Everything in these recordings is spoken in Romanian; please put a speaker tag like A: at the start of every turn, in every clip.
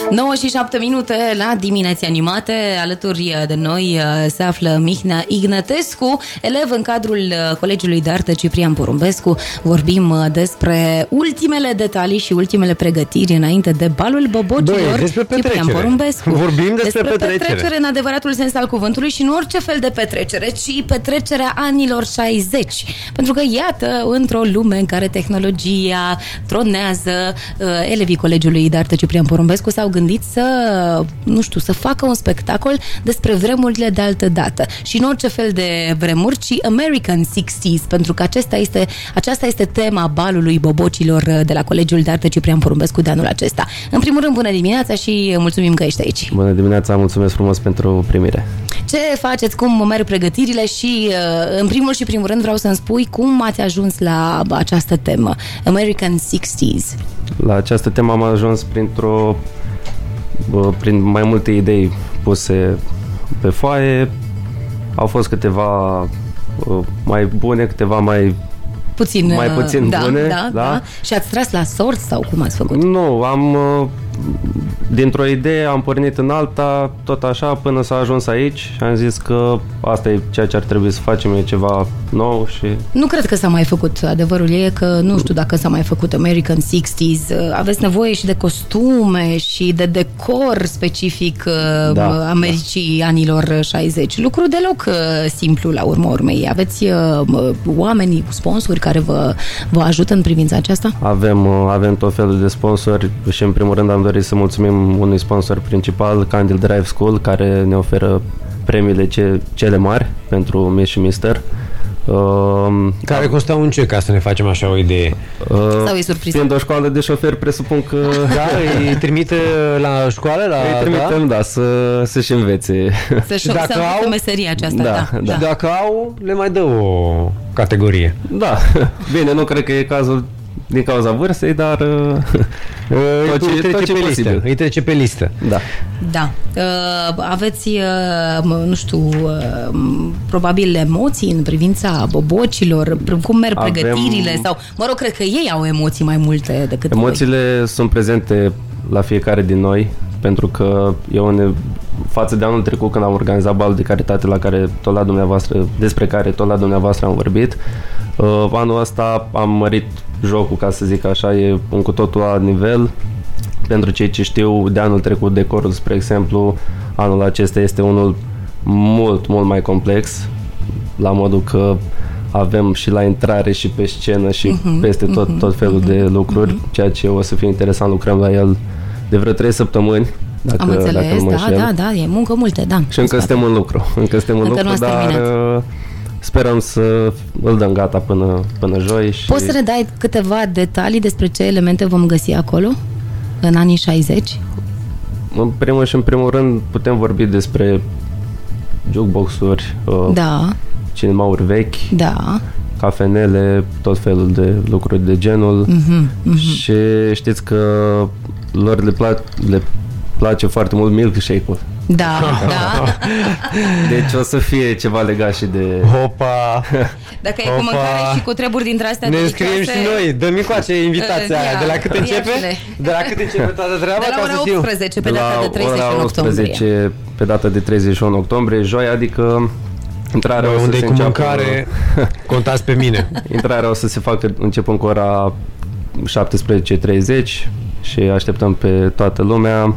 A: 9 și 7 minute la dimineți animate. Alături de noi se află Mihnea Ignatescu, elev în cadrul Colegiului de Artă Ciprian Porumbescu. Vorbim despre ultimele detalii și ultimele pregătiri înainte de balul bobocilor Ciprian Porumbescu.
B: Vorbim despre
A: petrecere în adevăratul sens al cuvântului și nu orice fel de petrecere, ci petrecerea anilor 60. Pentru că iată, într-o lume în care tehnologia tronează, elevii Colegiului de Artă Ciprian Porumbescu s-au gândit să facă un spectacol despre vremurile de altă dată. Și nu orice fel de vremuri, ci American 60s, pentru că aceasta este tema balului bobocilor de la Colegiul de Artă Ciprian Porumbescu de anul acesta. În primul rând, bună dimineața și mulțumim că ești aici.
C: Bună dimineața, mulțumesc frumos pentru primire.
A: Ce faceți, cum merg pregătirile și, în primul și primul rând, vreau să-mi spui cum ați ajuns la această temă, American 60s.
C: La această temă am ajuns prin mai multe idei puse pe foaie. Au fost câteva mai bune, câteva mai puțin bune.
A: Da. Și ați tras la sort sau cum ați făcut?
C: Nu, dintr-o idee am pornit în alta, tot așa, până s-a ajuns aici și am zis că asta e ceea ce ar trebui să facem, e ceva nou și...
A: Nu cred că s-a mai făcut, adevărul e că nu știu dacă s-a mai făcut American 60s, aveți nevoie și de costume și de decor specific Americii anilor 60, lucru deloc simplu la urma urmei. Aveți oameni, sponsori care vă ajută în privința aceasta?
C: Avem tot felul de sponsori și în primul rând am dorit să mulțumim unui sponsor principal, Candle Drive School, care ne oferă premiile cele mari pentru Miss și Mister.
B: Care costau în ce, ca să ne facem așa o idee?
A: Sau e surpriză?
C: Fiind o școală de șoferi, presupun că...
B: Da, îi trimite la școală?
C: Îi trimitem, să-și învețe.
A: Să învețe meseria aceasta,
B: da. Și dacă au, le mai dă o categorie.
C: Da, bine, nu cred că e cazul din cauza vârstei, dar
B: îi trece pe listă.
A: Da. Aveți, probabil emoții în privința bobocilor, cum merg pregătirile sau, cred că ei au emoții mai multe decât
C: emoțiile voi. Sunt prezente la fiecare din noi, pentru că față de anul trecut când am organizat balul de caritate despre care tot la dumneavoastră am vorbit, anul ăsta am mărit jocul, ca să zic așa, e un cu totul alt nivel. Pentru cei ce știu de anul trecut, decorul, spre exemplu, anul acesta este unul mult, mult mai complex, la modul că avem și la intrare și pe scenă și peste tot felul de lucruri, ceea ce o să fie interesant, lucrăm la el de vreo 3 săptămâni.
A: Am înțeles, da, e muncă multe, da. Și
C: încă suntem în lucru, dar sperăm să îl dăm gata până joi.
A: Poți să ne dai câteva detalii despre ce elemente vom găsi acolo în anii 60?
C: În primul rând putem vorbi despre jukebox-uri, cinemauri vechi, cafenele, tot felul de lucruri de genul. Și știți că lor le place foarte mult milkshake-ul.
A: Da.
C: Deci o să fie ceva legat și de...
B: Hopa!
A: Dacă e cu mâncare și cu treburi dintre astea
B: ne înscriem și noi. Dă-mi coace invitația aia. De la cât începe? De la cât începe toată treaba?
A: De la ora 18 pe data de 31 octombrie.
C: Pe data de 31 octombrie, joi, adică intrarea o să se înceapă...
B: mâncare, contați pe mine.
C: Intrarea o să se facă începând cu ora 17:30 și așteptăm pe toată lumea.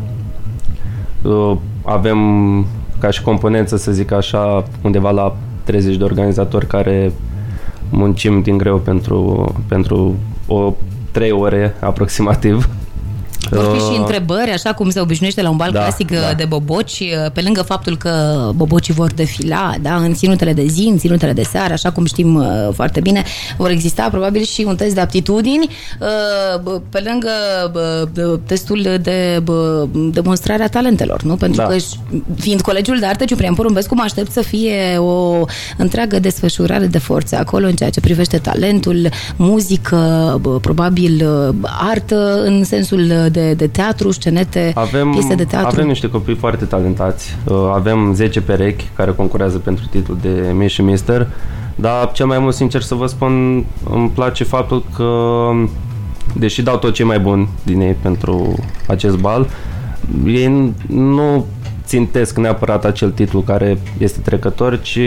C: Avem ca și componență, să zic așa, undeva la 30 de organizatori care muncim din greu pentru 3 ore aproximativ.
A: Vor fi și întrebări, așa cum se obișnuiește la un bal clasic de boboci, pe lângă faptul că bobocii vor defila, în ținutele de zi, în ținutele de seară, așa cum știm foarte bine, vor exista probabil și un test de aptitudini, pe lângă testul de demonstrare a talentelor, nu? Pentru că, fiind Colegiul de Artă Ciprian Porumbescu, mă aștept să fie o întreagă desfășurare de forțe acolo în ceea ce privește talentul, muzică, probabil artă în sensul de teatru, scenete, piese de teatru.
C: Avem niște copii foarte talentați. Avem 10 perechi care concurează pentru titlul de Miss și Mister, dar cel mai mult, sincer să vă spun, îmi place faptul că, deși dau tot ce mai bun din ei pentru acest bal, ei nu țintesc neapărat acel titlu care este trecător, ci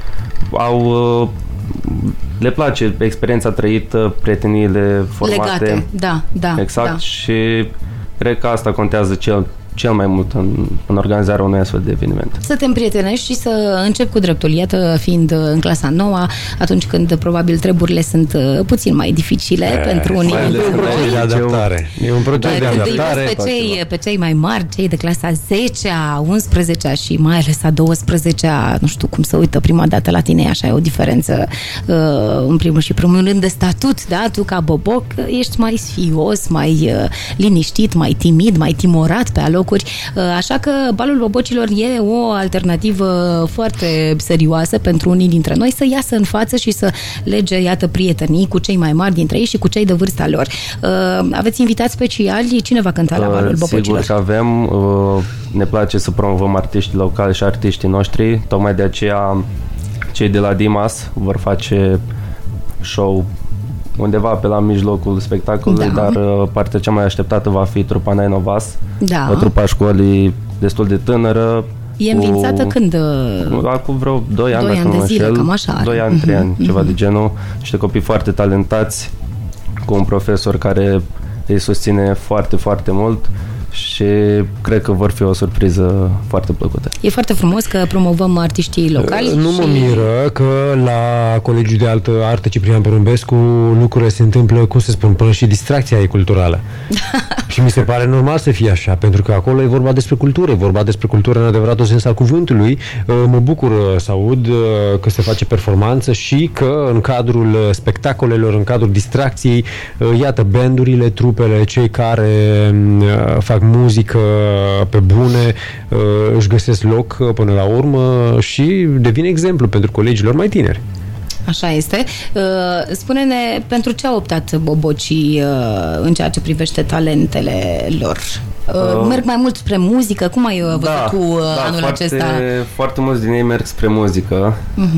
C: le place experiența trăită, prieteniile formate.
A: Legate, da.
C: Exact,
A: da.
C: Și cred că asta contează cel mai mult în organizarea unui astfel de eveniment.
A: Să te împrietenești și să încep cu dreptul. Iată, fiind în clasa 9, atunci când probabil treburile sunt puțin mai dificile pentru unii.
B: E un proces de adaptare. E un proces de adaptare.
A: Pe cei mai mari, cei de clasa 10-a, 11-a și mai ales a 12-a, nu știu cum să uită prima dată la tine, așa e o diferență în primul și primul rând de statut, da? Tu ca boboc ești mai sfios, mai liniștit, mai timid, mai timorat pe alocuri. Așa că balul bobocilor e o alternativă foarte serioasă pentru unii dintre noi să iasă în față și să lege, iată, prietenii cu cei mai mari dintre ei și cu cei de vârsta lor. Aveți invitați speciali? Cine va cânta la balul bobocilor?
C: Sigur că avem. Ne place să promovăm artiștii locali și artiștii noștri. Tocmai de aceea cei de la Dimas vor face show undeva pe la mijlocul spectacolului, dar partea cea mai așteptată va fi trupa Nine of Us, o trupa școlii destul de tânără.
A: E înființată când?
C: Acum vreo 2 ani, dacă nu mă înșel. 2 ani, 3 ani, ceva de genul. Niște copii foarte talentați, cu un profesor care îi susține foarte, foarte mult și cred că vor fi o surpriză foarte plăcută.
A: E foarte frumos că promovăm artiștii locali.
B: Nu mă miră că la Colegiul de Artă Ciprian Porumbescu lucrurile se întâmplă, cum să spun, până și distracția e culturală. Și mi se pare normal să fie așa, pentru că acolo e vorba despre cultură, vorba despre cultură în adevăratul sens al cuvântului. Mă bucur să aud că se face performanță și că în cadrul spectacolelor, în cadrul distracției, iată, bandurile, trupele, cei care fac muzică pe bune, își găsesc loc până la urmă și devine exemplu pentru colegilor mai tineri.
A: Așa este. Spune-ne, pentru ce au optat bobocii în ceea ce privește talentele lor? Merg mai mult spre muzică? Cum ai văzut tu anul acesta?
C: Foarte mulți din ei merg spre muzică.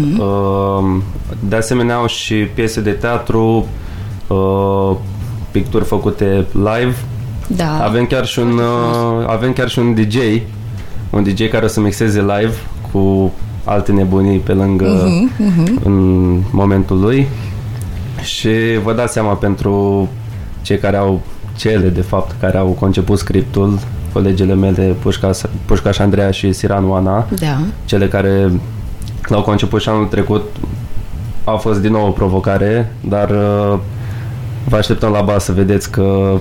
C: De asemenea au și piese de teatru, picturi făcute live.
A: Da.
C: Avem chiar și un DJ care o să mixeze live cu alte nebunii pe lângă în momentul lui. Și vă dați seama, pentru cei care au conceput scriptul, colegele mele Pușcaș Andreea și Siran Oana, cele care l-au conceput și anul trecut, a fost din nou o provocare, dar vă așteptăm la bal să vedeți că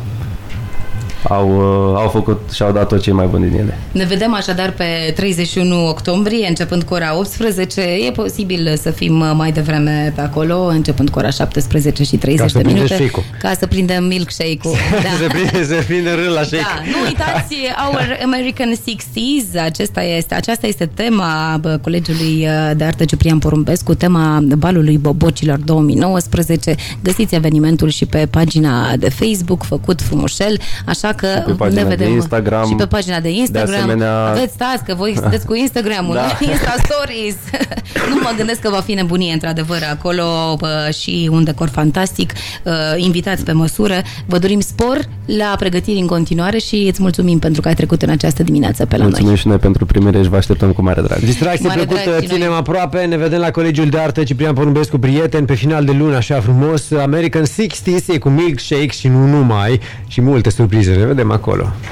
C: au făcut și au dat tot cei mai buni din ele.
A: Ne vedem așadar pe 31 octombrie, începând cu ora 18. E posibil să fim mai devreme pe acolo, începând cu ora 17 și 30 de minute. Ca să prindem milkshake-ul.
B: Să prinde râl la shake.
A: Da. Nu uitați, Our American 60s, aceasta este tema Colegiului de Artă Ciprian Porumbescu, tema balului bobocilor 2019. Găsiți evenimentul și pe pagina de Facebook, făcut frumușel, așa că ne vedem
C: Instagram,
A: și pe pagina de Instagram.
C: De asemenea...
A: Aveți, stați, că voi sunteți cu Instagram-ul, Insta Stories. Nu mă gândesc că va fi nebunie, într-adevăr, acolo și un decor fantastic. Invitați pe măsură. Vă dorim spor la pregătiri în continuare și îți mulțumim pentru că ai trecut în această dimineață pe la noi.
C: Mulțumim și noi pentru primire și vă așteptăm cu mare drag.
B: Distracție plăcută, ținem aproape. Ne vedem la Colegiul de Artă Ciprian Porumbescu, prieteni, pe final de lună, așa frumos. American 60s e cu milkshake și nu numai, și multe surprize. Ne vedem acolo.